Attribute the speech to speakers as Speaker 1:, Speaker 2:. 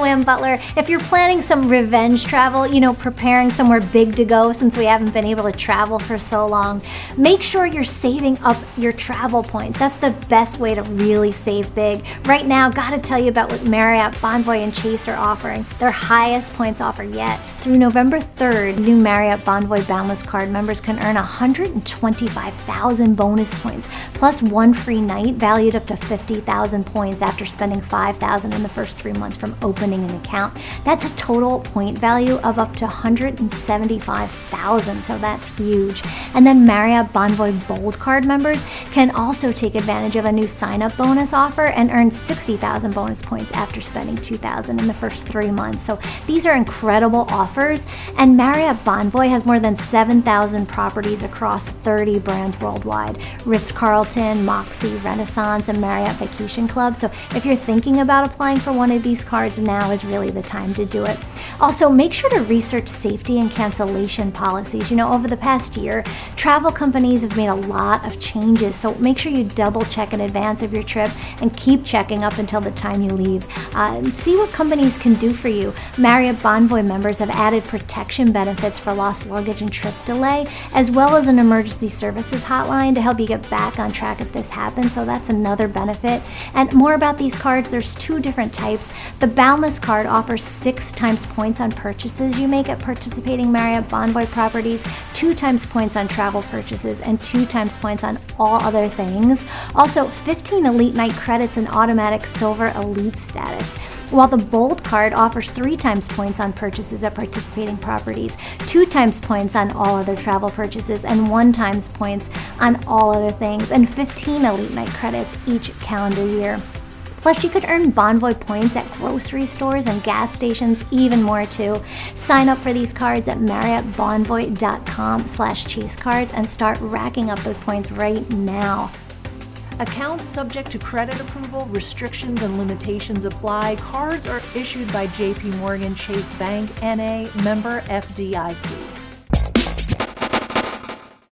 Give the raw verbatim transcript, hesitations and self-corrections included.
Speaker 1: I'm Butler. If you're planning some revenge travel, you know, preparing somewhere big to go since we haven't been able to travel for so long, make sure you're saving up your travel points. That's the best way to really save big. Right now, gotta tell you about what Marriott, Bonvoy, and Chase are offering. Their highest points offer yet. Through November third, new Marriott Bonvoy Boundless Card members can earn one hundred twenty-five thousand bonus points, plus one free night valued up to fifty thousand points after spending five thousand in the first three months from opening an account. That's a total point value of up to one hundred seventy-five thousand, so that's huge. And then Marriott Bonvoy Bold Card members can also take advantage of a new sign-up bonus offer and earn sixty thousand bonus points after spending two thousand in the first three months. So these are incredible offers, and Marriott Bonvoy has more than seven thousand properties across thirty brands worldwide. Ritz-Carlton, Moxy, Renaissance, and Marriott Vacation Club. So if you're thinking about applying for one of these cards, now is really the time to do it. Also, make sure to research safety and cancellation policies. You know, over the past year, travel companies have made a lot of changes, so make sure you double check in advance of your trip and keep checking up until the time you leave. Uh, see what companies can do for you. Marriott Bonvoy members have added protection benefits for lost luggage and trip delay, as well as an emergency services hotline to help you get back on track if this happens, so that's another benefit. And more about these cards, there's two different types. The Boundless card offers six times points on purchases you make at participating Marriott Bonvoy properties, two times points on travel purchases, and two times points on all other things. Also, fifteen Elite Night credits and automatic Silver Elite status. While the Bold card offers three times points on purchases at participating properties, two times points on all other travel purchases, and one times points on all other things, and fifteen Elite Night credits each calendar year. Plus, you could earn Bonvoy points at grocery stores and gas stations, even more too. Sign up for these cards at marriottbonvoy.com slash chasecards and start racking up those points right now.
Speaker 2: Accounts subject to credit approval, restrictions and limitations apply. Cards are issued by J P Morgan Chase Bank, N A, member F D I C.